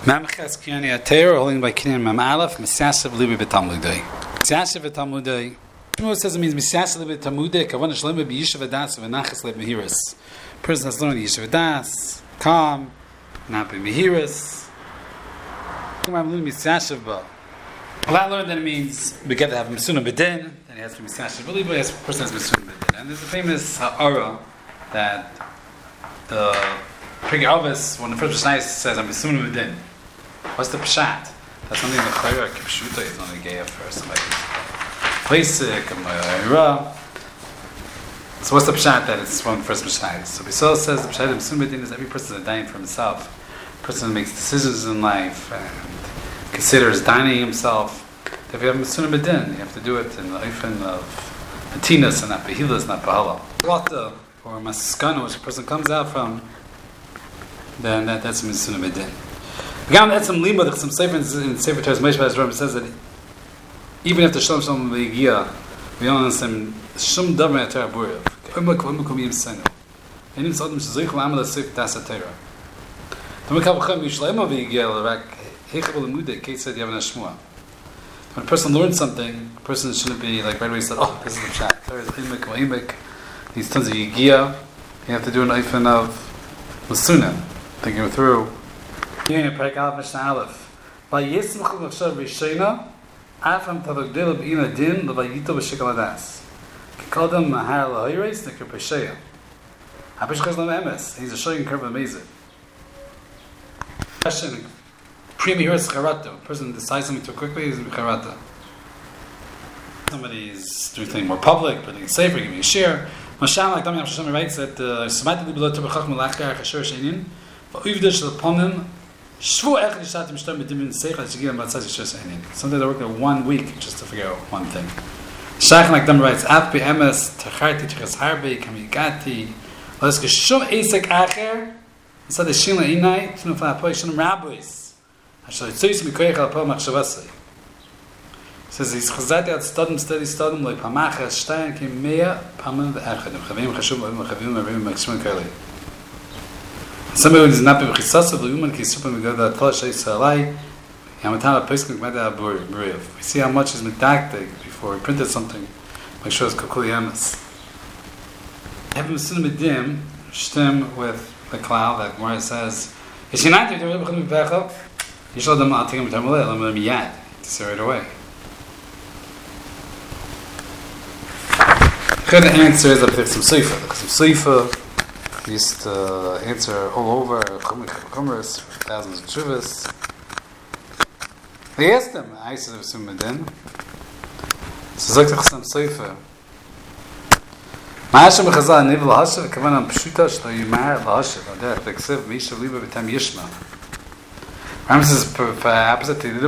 Mamches Kiyani Atayr, holding by Kinyan Mam Aleph, Misyashiv Libi B'Talmudei. Misyashiv B'Talmudei. Shmuel says it means Misyashiv Libi B'Talmudei, Kavanah Shlema B'Yishav Adas, V'Nachas Leib Mehiris. Person has learned Yishav Adas, calm, not be Mehiris. Misyashiv Ba. Well, I learned that it means we get to have Mesuna B'Din, then he has to be Misyashiv Libi, but the person has Mesuna B'Din. And there's a famous Ha'ara that the Prig Elvis, when the first Mishnah says, I'm Mesuna B'Din. What's the pshat? That's something that Chayra Kipshuta is only gay for somebody basic, so what's the pshat that it's one first Mishnah? So Bisol says the pshat of Mesuna B'Din is every person is dying for himself. A person makes decisions in life and considers dining himself. If you have Mesuna B'Din, you have to do it in the oifen of Matinas and not Behilas, not Bahala. Plata or Maskana, which a person comes out from, then that's Mesuna B'Din. Again, that's some limud. Some sefer in Sefer Torah Moshe Ram says that even after Shalom Shalom V'Yigia, we don't understand Shum Davar Atayr Buriv. Oimak Oimak Omiyim Senu. Enim Tzaddim Shazoich L'Amal Asif Das Atayra. Tamikal V'Chem Yishleima V'Yigia L'Rak Heichav L'Mudei Ketzad Yavan Hashmua. When a person learns something, a person shouldn't be like right away said, "Oh, this is the chat." There is Oimak Oimak. These tons of Yigia. You have to do an oifen of Masuna, thinking it through. Here in Perek Aleph Mishnah Aleph, Vayismchu L'Chshav Rishona, Afam Tavagdil B'Ina Din L'Vayito B'Shikal Adas. Kikodem Mahar L'Hoyres Nekir Pesheya. Hapishchaz L'M Emes. He's a showing curve of Mezid. Question: Prima here is Charata. A person decides something too quickly is Charata. Somebody is doing something more public, putting it safer, giving a share. Mashal like Dami Hashem writes that Samati Libelo Tebachach Melachkar Chasher Sheinin, Va'uvdish L'Ponim. Sometimes I work there 1 week just to figure out one thing. Shaykh like them writes, Af be'emes, Tacharti, Tchas Harbi, Kamigati, Let's get Shum Esek Acher, instead of Shin La'inai, Tunum Fa'apoy, Shunum Rabbis. Ashal Yitzuyis Mikoyach Alpo Machshavasai. Says, he's Chazati at Studim, like Pamacha, Stein, Kim Mea, Pamim Ve'echad, Chavim Chashum, Chavim, Chavim, Maximum Kali. Somebody who is not being chisasav, the woman can super me go that flesh is salai. Yamatana peskin meda buriv. We see how much is medactic before we printed something. Make sure it's kokuli emes. Having Mesuna B'Din, stem with the cloud that Gemara says, "Is he not doing the Rebbe Bechel? You should them. I'll take him to Tamuleh. Let him yad to say right away." The answer is that there's some seifa. Some seifa. Used to answer all over Chumras, thousands of shuvas. They asked him, I said Mesuna B'Din. So Zok Chasam Seifa. Ma'ashem B'Chazal Niv L'Hashav Kavanah Pshuta Shlo Yimar L'Hashav Adech L'Ksiv Mishav Liba B'Tam Yishma. Ram says opposite.